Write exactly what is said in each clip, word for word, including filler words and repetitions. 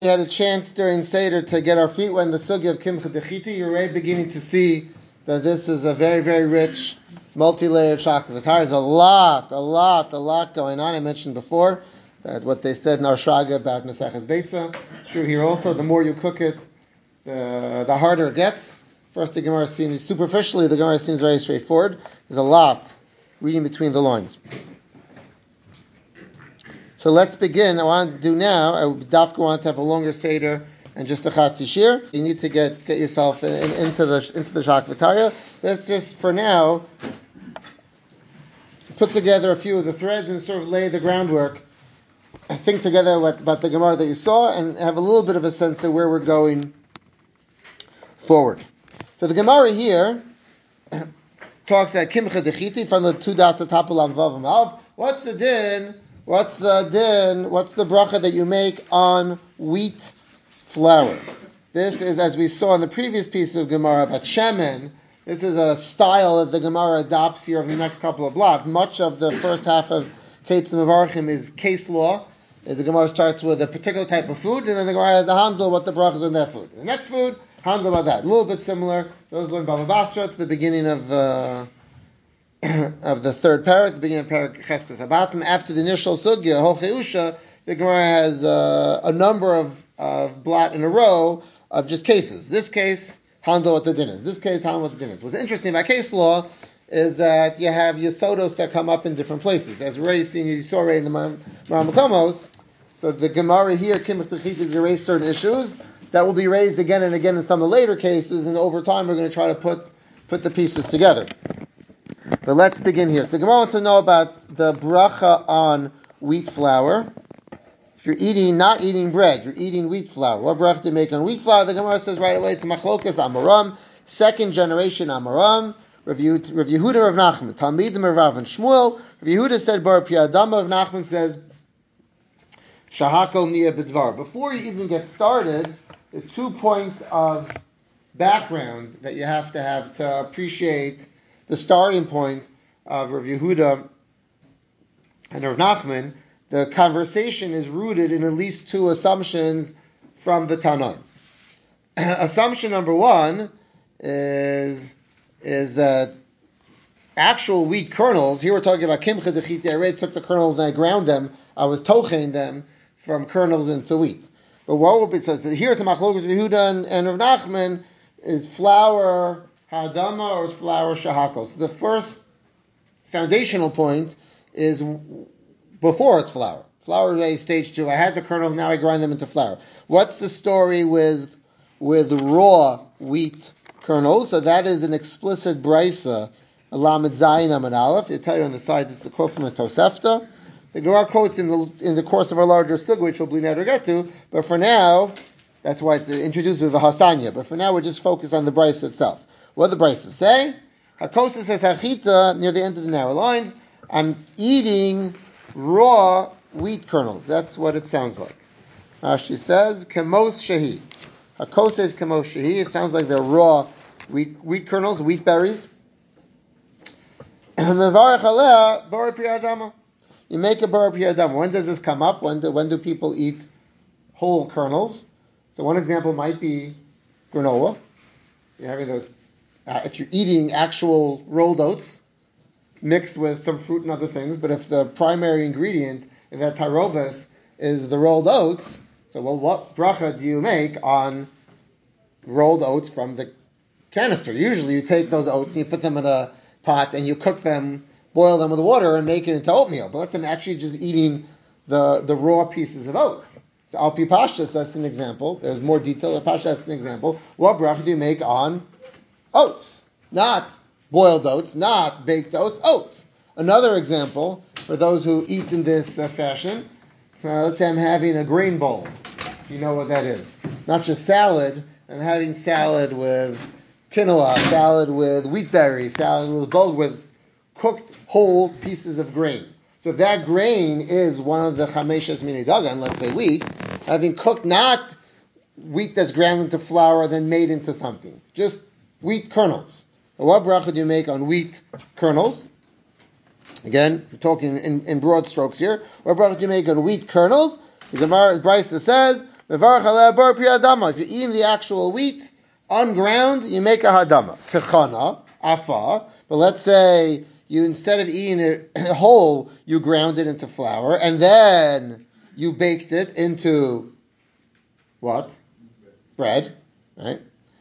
We had a chance during Seder to get our feet wet in the sugya of Kimcha Dechiti. You're already beginning to see that this is a very, very rich, multi-layered shakla. There's a lot, a lot, a lot going on. I mentioned before that what they said in our Shraga about Neseches Beitza. True here also, the more you cook it, the, the harder it gets. First, the Gemara seems, superficially, the Gemara seems very straightforward. There's a lot reading between the lines. So let's begin. I want to do now, I dafka want to have a longer Seder and just a Chatzi Shir. You need to get get yourself in, in, into the into the Shak V'Tarya. Let's just, for now, put together a few of the threads and sort of lay the groundwork. Think together what, about the Gemara that you saw and have a little bit of a sense of where we're going forward. So the Gemara here talks at Kimcha Dechiti from the two dots at top of Lam Vav Malv. What's the din? What's the din? What's the bracha that you make on wheat flour? This is, as we saw in the previous piece of Gemara about Shemen, this is a style that the Gemara adopts here over the next couple of blocks. Much of the first half of Ketzim Avarchim is case law, as the Gemara starts with a particular type of food, and then the Gemara has to handle what the bracha is in that food. The next food, handle about that. A little bit similar. Those learn Baba Basra to the beginning of uh, of the third parak, the beginning of parak Cheskes Habatim. After the initial sugya, Hocheusha, the Gemara has uh, a number of, of blot in a row of just cases. This case, handle what the din is. This case, handle what the din is. What's interesting about case law is that you have Yesodos that come up in different places. As we're already seeing, you saw already in the Mar Makomos, so the Gemara here, Kimach Techit, is going to raise certain issues that will be raised again and again in some of the later cases, and over time we're going to try to put put the pieces together. But let's begin here. So the Gemara wants to know about the bracha on wheat flour. If you're eating, not eating bread, you're eating wheat flour. What bracha do you make on wheat flour? The Gemara says right away, it's Machlokas Amoram, second generation Amoram, Rav Yehuda Rav Nachman, Talmidim of Rav and Shmuel. Rav Yehuda said Bar Piyadama. Rav Nachman says Shahako Nia B'dvar. Before you even get started, the two points of background that you have to have to appreciate the starting point of Rav Yehuda and Rav Nachman, the conversation is rooted in at least two assumptions from the Tanaim. Assumption number one is, is that actual wheat kernels, here we're talking about Kimcha Dechiti, I already took the kernels and I ground them, I was tochein them from kernels into wheat. But what would be, so here it's the Machlokas Yehuda and, and Rav Nachman, is flour Hadama or is flour Shahako? So the first foundational point is before it's flour. Flour is stage two. I had the kernels, now I grind them into flour. What's the story with with raw wheat kernels? So that is an explicit brisa, Lamed Zayin Amud Aleph. They tell you on the sides, it's a quote from a Tosefta. The Gemara quotes in the in the course of our larger sugya, which we'll never get to, but for now, that's why it's introduced with a Hasanya. But for now, we're just focused on the brisa itself. What do the Brisa say? Hakosa says Hachita near the end of the narrow lines. I'm eating raw wheat kernels. That's what it sounds like. Uh, she says Kemos Shehi. Hakosa is Kemos Shehi. It sounds like they're raw wheat, wheat kernels, wheat berries. Mevarach aleh bar piyadama. You make a bar piyadama. When does this come up? When do when do people eat whole kernels? So one example might be granola. You're having those. Uh, if you're eating actual rolled oats mixed with some fruit and other things, but if the primary ingredient in that tarovis is the rolled oats, so well, what bracha do you make on rolled oats from the canister? Usually you take those oats and you put them in a pot and you cook them, boil them with water and make it into oatmeal. But let's say I'm actually just eating the, the raw pieces of oats. So Al Pi Pashtus, that's an example. There's more detail. Al Pi Pashtus, that's an example. What bracha do you make on oats? Not boiled oats, not baked oats, oats. Another example, for those who eat in this uh, fashion, so let's say I'm having a grain bowl. You know what that is. Not just salad, I'm having salad with quinoa, salad with wheat berries, salad with both with cooked whole pieces of grain. So if that grain is one of the chameshes mini dagan, let's say wheat, having cooked not wheat that's ground into flour then made into something, just wheat kernels. What bracha do you make on wheat kernels? Again, we're talking in, in broad strokes here. What bracha do you make on wheat kernels? The Gemara Brisa says, If you're eating the actual wheat unground, you make a hadama. Kechana, afa. But let's say you, instead of eating it whole, you ground it into flour, and then you baked it into what? Bread, right?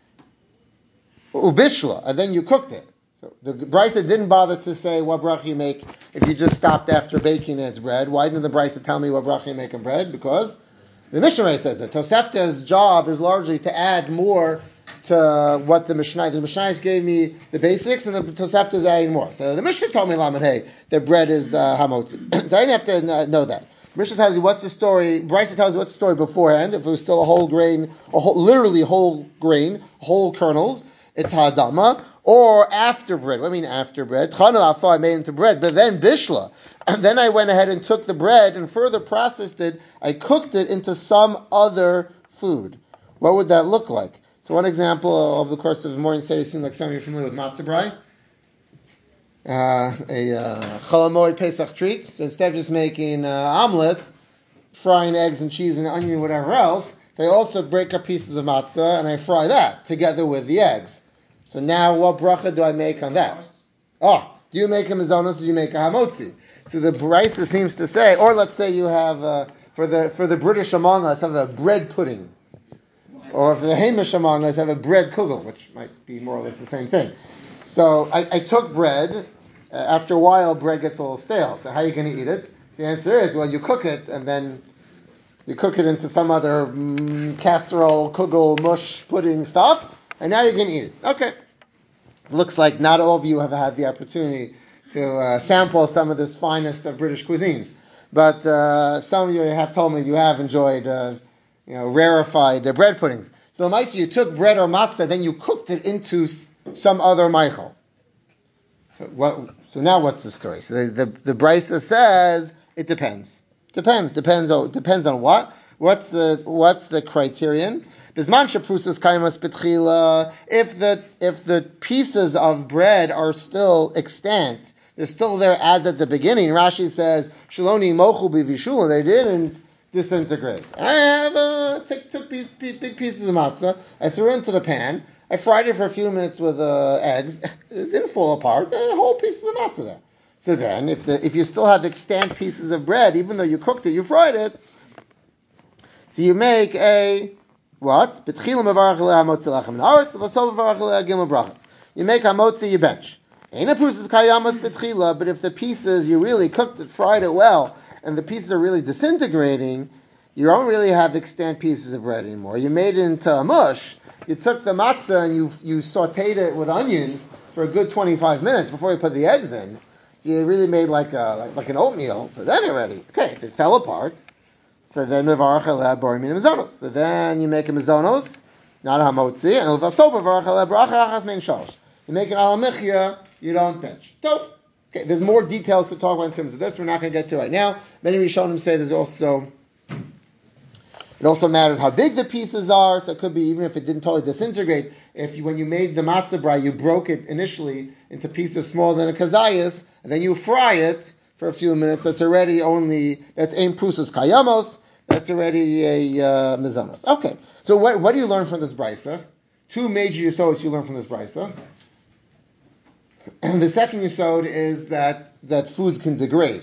Ubishla, and then you cooked it. So the Brisa didn't bother to say what bracha you make if you just stopped after baking its bread. Why didn't the Brisa tell me what bracha you make in bread? Because the Mishnah says that Tosefta's job is largely to add more to what the Mishnah. The Mishnah gave me the basics, and the Tosefta is adding more. So the Mishnah told me Lamed Hey that bread is uh, hamotzi. So I didn't have to know that. The Mishnah tells you what's the story. Brisa tells you what's the story beforehand. If it was still a whole grain, a whole, literally whole grain, whole kernels, it's hadama. Or after bread. What do I mean after bread? Chana afa, I made it into bread. But then bishla. And then I went ahead and took the bread and further processed it. I cooked it into some other food. What would that look like? So one example over the course of the morning say, it seems like some of you are familiar with matzah brai. Uh, a uh, Cholamoid Pesach treat. So instead of just making uh, omelet, frying eggs and cheese and onion and whatever else, so I also break up pieces of matzah and I fry that together with the eggs. So now, what bracha do I make on that? Oh, do you make a mizonos or do you make a hamotzi? So the Brisa seems to say, or let's say you have, uh, for the for the British among us, have a bread pudding. Or for the Hamish among us, have a bread kugel, which might be more or less the same thing. So I, I took bread. Uh, after a while, bread gets a little stale. So how are you going to eat it? So the answer is, well, you cook it, and then you cook it into some other mm, casserole, kugel, mush, pudding stuff, and now you're going to eat it. Okay. Looks like not all of you have had the opportunity to uh, sample some of this finest of British cuisines. But uh, some of you have told me you have enjoyed uh, you know, rarefied uh, bread puddings. So the mice, you took bread or matzah, then you cooked it into some other meichel. So, what, so now what's the story? So the, the, the Brisa says it depends. Depends. Depends on, depends on what? What's the, what's the criterion? If the if the pieces of bread are still extant, they're still there as at the beginning. Rashi says, "Shaloni mochu b'vishul," they didn't disintegrate. I have uh, took, took piece, big pieces of matzah, I threw it into the pan, I fried it for a few minutes with uh, eggs. It didn't fall apart. There are whole pieces of matzah there. So then, if the if you still have extant pieces of bread, even though you cooked it, you fried it, so you make a what? You make hamotzi, you bench. But if the pieces, you really cooked it, fried it well, and the pieces are really disintegrating, you don't really have extant pieces of bread anymore. You made it into a mush. You took the matzah and you you sauteed it with onions for a good twenty-five minutes before you put the eggs in. So you really made like a like, like an oatmeal. So then you're ready. Okay, if it fell apart, so then mevarach aleh borim min mizonos. So then you make a mizonos, not a hamotzi, and l'vasov mevarach aleh bracha achas mein shalosh. You make an al michya, you don't bench. So, okay, there's more details to talk about in terms of this. We're not going to get to right now. Many Rishonim say there's also it also matters how big the pieces are. So it could be even if it didn't totally disintegrate. If you, when you made the matzah brai, you broke it initially into pieces smaller than a kazayas, and then you fry it for a few minutes. That's already only that's ein prusas kayamos. That's already a uh, mizanos. Okay, so what, what do you learn from this brisa? Two major yisods you learn from this brisa. And the second yisod is that that foods can degrade.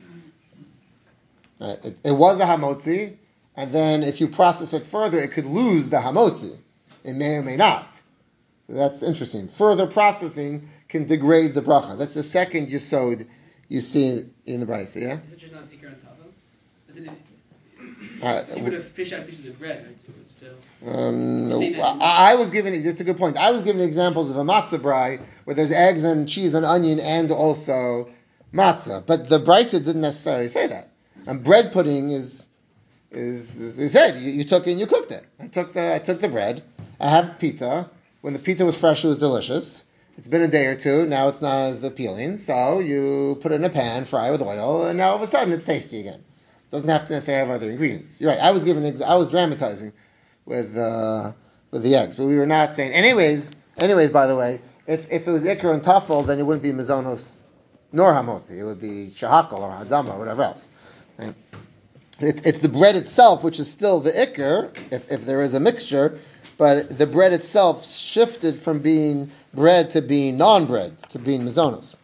Uh, it, it was a hamotzi, and then if you process it further, it could lose the hamotzi. It may or may not. So that's interesting. Further processing can degrade the bracha. That's the second yisod you see in the brisa. Yeah. Is it just not ikar on top of? Is it? Uh, you would have fish out pieces of bread, right? So it's still. Um, I, I was giving. It's a good point. I was giving examples of a matzah brai where there's eggs and cheese and onion and also matzah, but the brisa didn't necessarily say that. And bread pudding is is is said you, you took it and you cooked it. I took the I took the bread. I have pita. When the pita was fresh, it was delicious. It's been a day or two. Now it's not as appealing. So you put it in a pan, fry it with oil, and now all of a sudden it's tasty again. Doesn't have to necessarily have other ingredients. You're right. I was giving. I was dramatizing with uh, with the eggs, but we were not saying. Anyways, anyways. By the way, if if it was ikar and tafel, then it wouldn't be mizonos nor hamotzi. It would be shahakal or hadama or whatever else. Right? It, it's the bread itself, which is still the ikr, if, if there is a mixture, but the bread itself shifted from being bread to being non-bread, to being mazonos.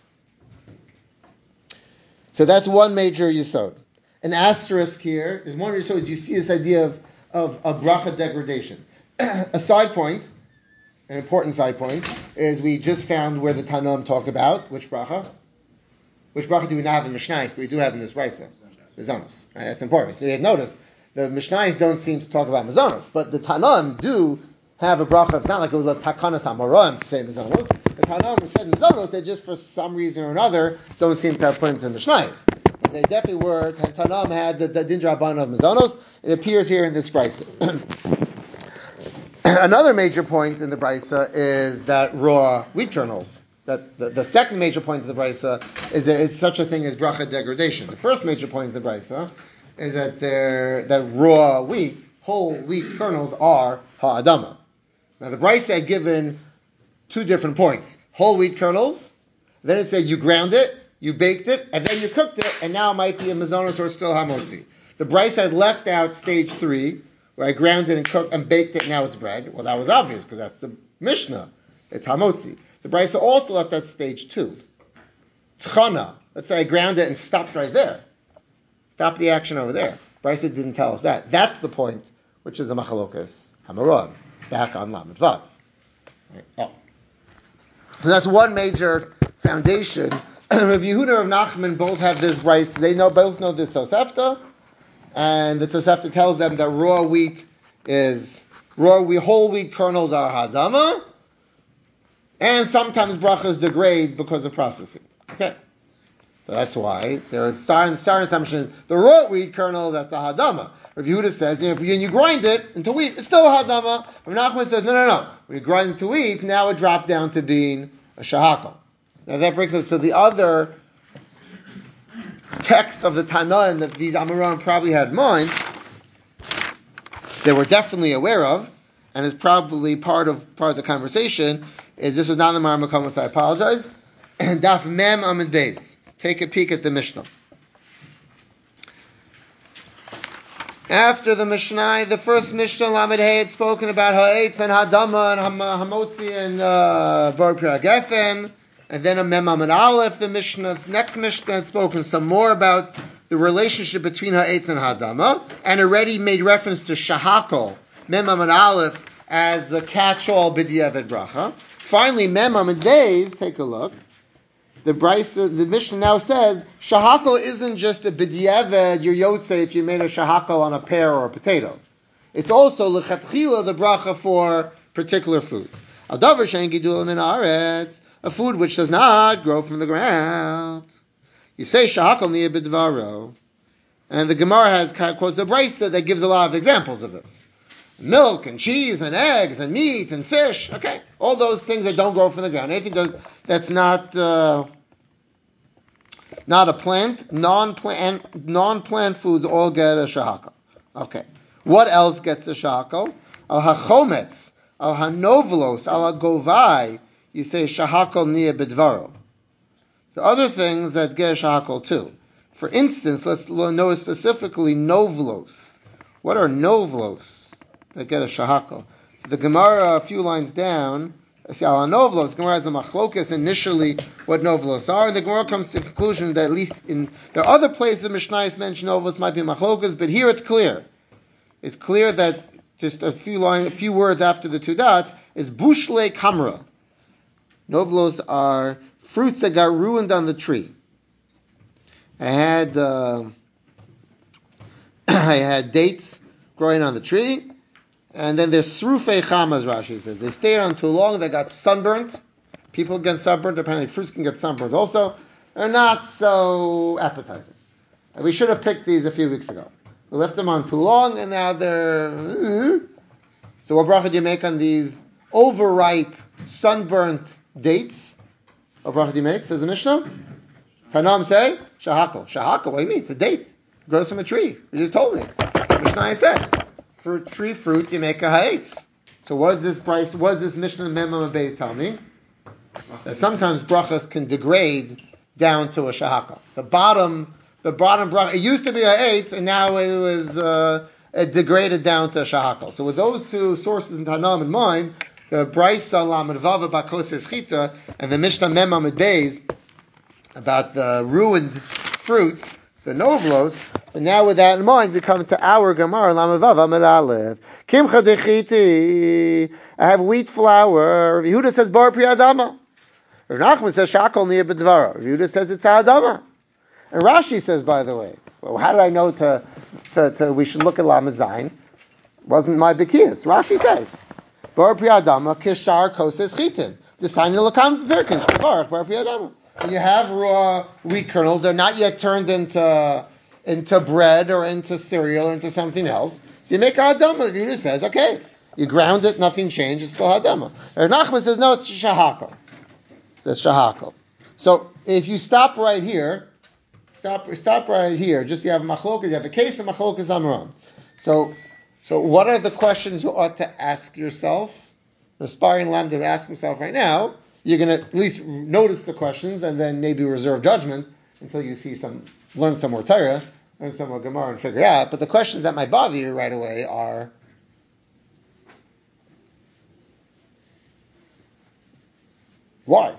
So that's one major yesod. An asterisk here is one yesod is you see this idea of, of, of bracha degradation. A side point, an important side point, is we just found where the Tanam talk about, which bracha? Which bracha do we not have in Mishnayos, but we do have in this brisa? Mazonos. Right? That's important. So you had noticed, the Mishnayos don't seem to talk about Mazonos, but the Tanam do have a bracha. It's not like it was a Takanas Amoraim to say Mazonos. The Tanam said Mazonos, they just for some reason or another don't seem to have put into the Mishnayos. But they definitely were, Tanam had the, the Din Rabban of Mazonos. It appears here in this brisa. Another major point in the brisa is that raw wheat kernels. That the, the second major point of the brisa is there is such a thing as bracha degradation. The first major point of the brisa is that there that raw wheat, whole wheat kernels are ha'adama. Now the brisa had given two different points: whole wheat kernels. Then it said you ground it, you baked it, and then you cooked it, and now it might be a mazonos or still hamotzi. The brisa had left out stage three, where I ground it and cooked and baked it, and now it's bread. Well, that was obvious because that's the Mishnah. It's hamotzi. The brisa also left out stage two. Tchana. Let's say I ground it and stopped right there. Stop the action over there. Brisa didn't tell us that. That's the point, which is a machalokas hamaron, back on Lamed Vav. Right. Oh. So that's one major foundation. Rav Yehuda and Rav Nachman both have this brisa. They know both know this Tosefta, and the Tosefta tells them that raw wheat is raw wheat, whole wheat kernels are hadama. And sometimes brachas degrade because of processing. Okay. So that's why there is certain assumption the raw wheat kernel, that's the hadama. Rav Yehuda says, you know, if you, you grind it into wheat, it's still a hadama. Rav Nachman says, no, no, no. When you grind it into wheat, now it dropped down to being a shahakal. Now that brings us to the other text of the Tanaim that these Amoraim probably had in mind, they were definitely aware of, and is probably part of part of the conversation. Is this was not the Mar Makomos, I apologize. Daf Mem Amid Beis. Take a peek at the Mishnah. After the Mishnah, the first Mishnah Lamed Hey had spoken about Ha'etz and Hadama and Hamotzi and uh, Bar Pira Gefen, and then a Mem Amid Aleph. The Mishnah, the next Mishnah had spoken some more about the relationship between Ha'etz and Hadama, and already made reference to Shahakol, Mem Amid Aleph, as the catch-all b'diavad bracha. Finally, Mem Amid Beis, take a look. The brisa, the Mishnah now says shahakal isn't just a b'diavad your yotze if you made a shahakal on a pear or a potato. It's also lechatchila the bracha for particular foods. Al davar shein gidul min haaretz, a food which does not grow from the ground. You say shahakal niya b'dvaro, and the Gemara has quotes a brisa that gives a lot of examples of this. Milk and cheese and eggs and meat and fish. Okay, all those things that don't grow from the ground. Anything that's not uh, not a plant, non-plant, non-plant foods all get a shahakal. Okay, what else gets a shahakal? Al hachometz, al hanovlos, al hagovai. You say shahakal niya bidvaro. There are other things that get a shahakal too. For instance, let's know specifically novlos. What are novlos that get a shahakal? So the Gemara, a few lines down, see al novlos. The Gemara has a machlokas initially what novlos are, and the Gemara comes to the conclusion that at least in there are other places Mishnayos mention novlos might be machlokas, but here it's clear. It's clear that just a few lines, a few words after the two dots is bushle kamra. Novlos are fruits that got ruined on the tree. I had uh, I had dates growing on the tree. And then there's srufei chamas, Rashi says. They stayed on too long, they got sunburnt. People get sunburnt, apparently fruits can get sunburnt also. They're not so appetizing. And we should have picked these a few weeks ago. We left them on too long, and now they're... Uh, so what bracha do you make on these overripe, sunburnt dates? What bracha do you make, says the Mishnah? Tanam say, shahakal. Shahakal, what do you mean? It's a date. It grows from a tree. You just told me. Mishnah said. For tree fruit, you make a ha'etz. So what is this price? What does this Mishnah Mem Amid Beis tell me? That sometimes brachas can degrade down to a shahakal. The bottom the bottom bracha, it used to be a eight, and now it was uh, it degraded down to a shahakal. So with those two sources in Tanam in mind, the Brisa Lamed Vava Bakoses Chita and the Mishnah Mem Amid Beis about the ruined fruit, the novlos. So now with that in mind, we come to our Gemara Lamed Vava Amid Aleph. Kimcha dechiti, I have wheat flour. Rav Yehuda says bar pri adama. Rav Nachman says shakol niya b'dvara. Rav Yehuda says it's adama. And Rashi says, by the way, well, how did I know to, to, to we should look at Lamed Zayin? Wasn't my Bekias. Rashi says, bar pri adama kishar koses chitin. The sign of lakam verkin shtavarach bar pri adama. When you have raw wheat kernels, they're not yet turned into into bread or into cereal or into something else. So you make a hadama. Yehuda says, okay, you ground it, nothing changed, it's still hadama. Rav Nachman says, no, it's shahakal. It's shahakal. So if you stop right here, stop stop right here, just you have machlokas, you have a case of machlokas amram. So, so what are the questions you ought to ask yourself? The aspiring lamb to ask himself right now, you're going to at least notice the questions and then maybe reserve judgment until you see some, learn some more Torah, learn some more Gemara and figure it out. But the questions that might bother you right away are, why?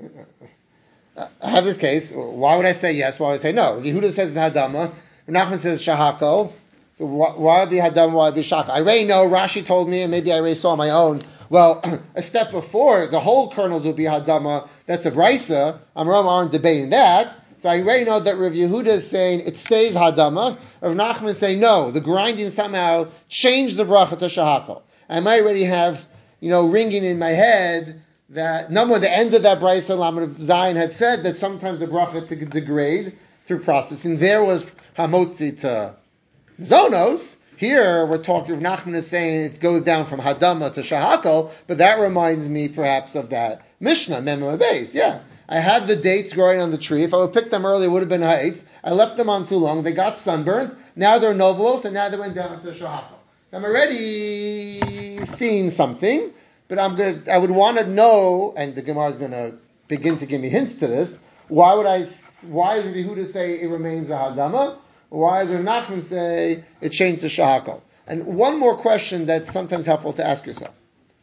I have this case. Why would I say yes? Why would I say no? Yehuda says it's hadama. Nachman says shahako. So why, why would it be hadama? Why would it be shahako? I already know. Rashi told me, and maybe I already saw on my own. Well, a step before, the whole kernels would be hadama. That's a brisa. Amram aren't debating that. So I already know that Rav Yehuda is saying it stays hadama. Rav Nachman is saying no. The grinding somehow changed the bracha to shahako. I might already have, you know, ringing in my head that number the end of that brisa Lamed Zayin had said that sometimes the bracha to degrade through processing. There was hamotzi to zonos. Here we're talking. Rav Nachman is saying it goes down from hadama to shahakal, but that reminds me perhaps of that Mishnah Mem Beis. Yeah, I had the dates growing on the tree. If I would pick them early, it would have been ha'etz. I left them on too long. They got sunburned. Now they're novelos, and now they went down to shahakal. I'm already seeing something. But I'm going I would want to know, and the Gemara is going to begin to give me hints to this. Why would I? Why does Yehuda say it remains a hadama? Why does Nachman say it changed to shahakal? And one more question that's sometimes helpful to ask yourself,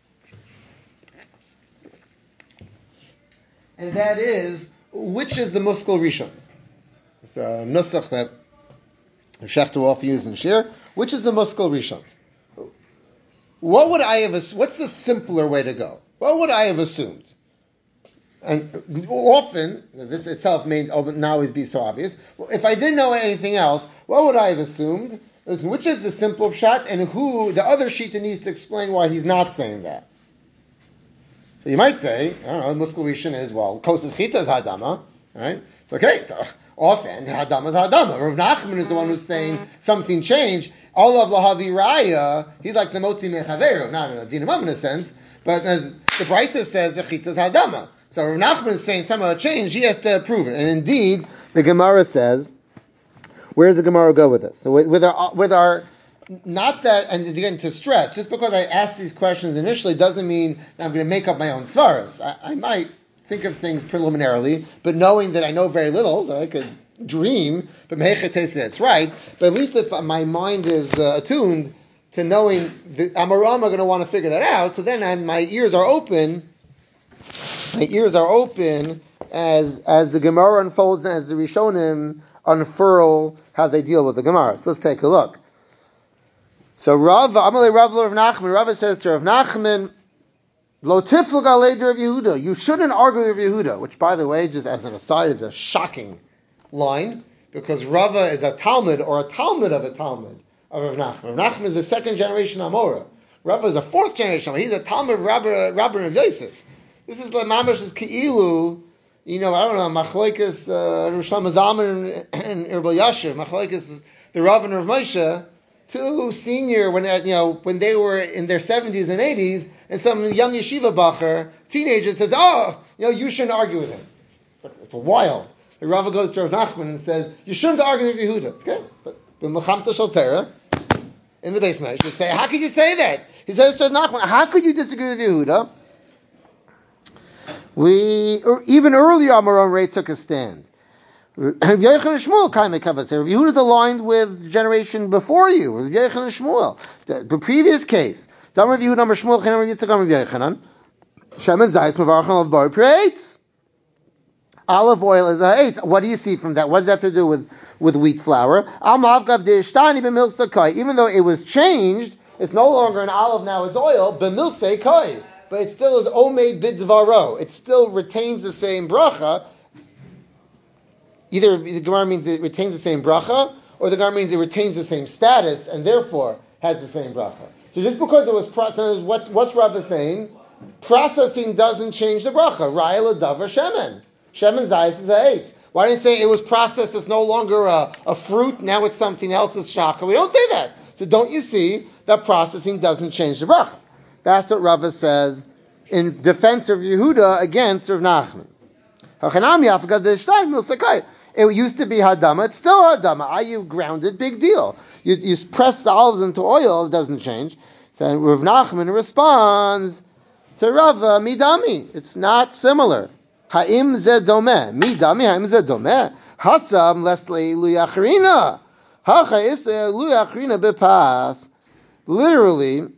and that is, which is the muskal rishon? It's a nusach that Shechter will often use in Shir. Which is the muskal rishon? What would I have? What's the simpler way to go? What would I have assumed? And often, this itself may not always be so obvious. If I didn't know anything else, what would I have assumed? Which is the simple pshat, and who the other shita needs to explain why he's not saying that. So you might say, I don't know, muskal rishon is well, kosas chita is hadama, right? It's okay. So often hadama is hadama. Rav Nachman is the one who's saying something changed. Olav lahavi raya, he's like the motzi mechaveru, not in a dinamam in a sense, but as the Brisa says, the chitza is hadama. So Rav Nachman is saying somehow changed, he has to prove it. And indeed, the Gemara says, where does the Gemara go with this? So with, with our, with our, not that, and again to stress, just because I asked these questions initially doesn't mean that I'm going to make up my own svaras. I, I might think of things preliminarily, but knowing that I know very little, so I could dream, but Mehechet said it's right. But at least if my mind is uh, attuned to knowing that Amaram are going to want to figure that out, so then I'm, my ears are open. My ears are open as as the Gemara unfolds and as the Rishonim unfurl how they deal with the Gemara. So let's take a look. So Rav Amalei Rav Rav Nachman, Rav says to Rav Nachman, Lo tiflug alei Rav Yehuda. You shouldn't argue with Yehuda, which, by the way, just as an aside, is a shocking line, because Rava is a Talmud or a Talmud of a Talmud of Rav Nachman. Rav Nachman is the second generation Amora. Rava is a fourth generation. He's a Talmud of Rabbi Rabbi Rav Yosef. This is the Mamash is Keilu. You know, I don't know, Machlekes uh, Rosh Hashanah and Erbal Yasher, Machlekes the Rav and Rav Moshe, two senior when you know when they were in their seventies and eighties, and some young yeshiva bacher teenager says, "Oh, you know, you shouldn't argue with him." It's wild. The Rava goes to Rav Nachman and says, "You shouldn't argue with Yehuda." Okay, but the Mechamta Shaltera in the basement should say, "How could you say that?" He says to Rav Nachman, "How could you disagree with Yehuda?" We or even earlier Amoron Ray took a stand. Rabbi Yochanan and Shmuel kaimei kavas. Rabbi Yehuda is aligned with the generation before you, with Rabbi Yochanan and Shmuel. The, the previous case, Dam Rabbi Yehuda, Amar Shmuel, Chen Rabbi Yitzchak, Rabbi Yochanan, Shemen Zayis Mevarachan Olav Bar Preitz. Olive oil is a eitz. What do you see from that? What does that have to do with, with wheat flour? Even though it was changed, it's no longer an olive now, it's oil, b'milsei kai. But it still is omeid bidvaro. It still retains the same bracha. Either the Gemara means it retains the same bracha, or the Gemara means it retains the same status, and therefore has the same bracha. So just because it was processed, what, what's Rav saying? Processing doesn't change the bracha. Raya l'davar shemen. Shemen zayis is a eitz. Why didn't say it was processed? It's no longer a, a fruit. Now it's something else. It's shaka. We don't say that. So don't you see that processing doesn't change the bracha? That's what Rava says in defense of Yehuda against Rav Nachman. It used to be hadama. It's still hadama. Are you grounded? Big deal. You, you press the olives into oil. It doesn't change. So Rav Nachman responds to Rava, midami. It's not similar. Ha'im ze domeh. Midami ha'im ze domeh. Hasam lesle luyachrina. Hacha isle luyachrina bepas. Literally,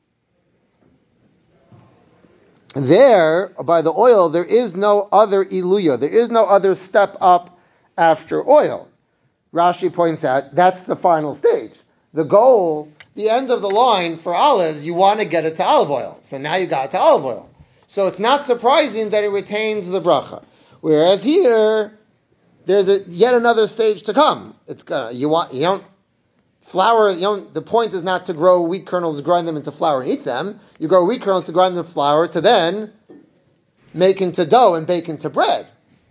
there, by the oil, there is no other iluya. There is no other step up after oil. Rashi points out that's the final stage. The goal, the end of the line for olives, you want to get it to olive oil. So now you got it to olive oil. So it's not surprising that it retains the bracha. Whereas here, there's a, yet another stage to come. It's gonna, you want, you don't, flour, you don't, the point is not to grow wheat kernels, grind them into flour and eat them. You grow wheat kernels to grind them into flour to then make into dough and bake into bread.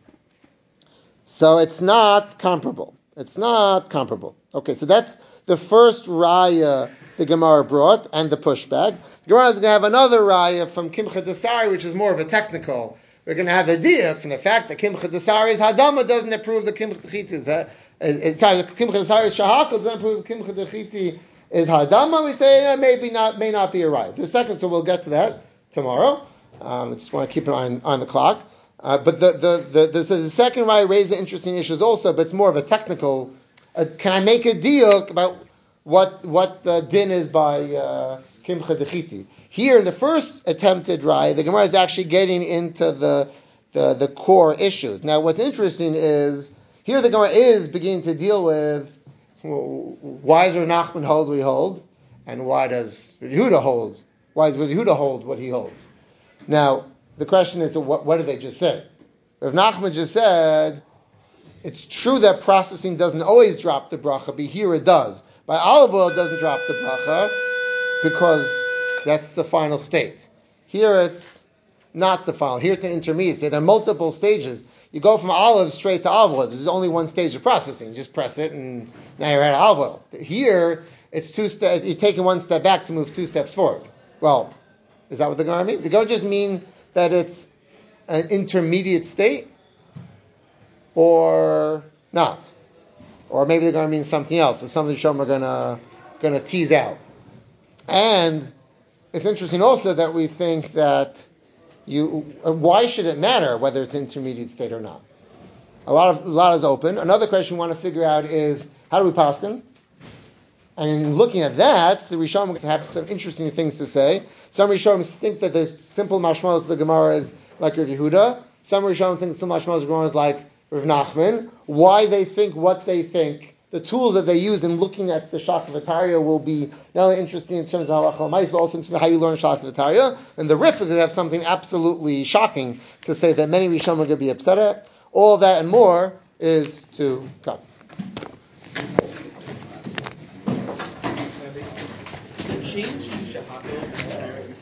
So it's not comparable. It's not comparable. Okay, so that's the first raya the Gemara brought and the pushback. The Gemara is going to have another raya from Kimcha Desari, which is more of a technical. We're going to have a diak from the fact that Kimcha Desari's hadama doesn't approve the Kimcha Dechiti is uh, sorry, the Kimcha Desari's shahakal doesn't approve the Kimcha Dechiti is hadama. We say uh, maybe not, may not be a raya. The second, so we'll get to that tomorrow. Um, I just want to keep an eye on, on the clock. Uh, but the the the, the, so the second raya raises interesting issues also, but it's more of a technical. Uh, can I make a diak about what what the din is by uh, Kimcha Dechiti? Here in the first attempted raya, the Gemara is actually getting into the, the the core issues. Now, what's interesting is here the Gemara is beginning to deal with why does Rav Nachman hold what he holds, and why does Rav Yehuda hold? Why does Rav Yehuda hold what he holds? Now, the question is, what, what did they just say? Rav Nachman just said it's true that processing doesn't always drop the bracha, but here it does. By olive oil, it doesn't drop the bracha because that's the final state. Here it's not the final. Here it's an intermediate state. There are multiple stages. You go from olive straight to olive oil. There's only one stage of processing. You just press it and now you're at olive oil. Here, it's two steps. You're taking one step back to move two steps forward. Well, is that what the Gemara means? The Gemara just mean that it's an intermediate state or not? Or maybe the Gemara means something else. It's something Shom are gonna gonna tease out. And it's interesting also that we think that you. Why should it matter whether it's an intermediate state or not? A lot of a lot is open. Another question we want to figure out is how do we paskin? And in looking at that, the Rishonim have some interesting things to say. Some Rishonim think that the simple mashmalos of the Gemara is like Rav Yehuda. Some Rishonim think the simple mashmalos of the Gemara is like Rav Nachman. Why they think what they think, the tools that they use in looking at the Shakavataria will be not only interesting in terms of halacha l'mais, but also in terms of how you learn Shakavataria. And the Rif is going to have something absolutely shocking to say that many Rishonim are going to be upset at. All that and more is to come. Change to shahako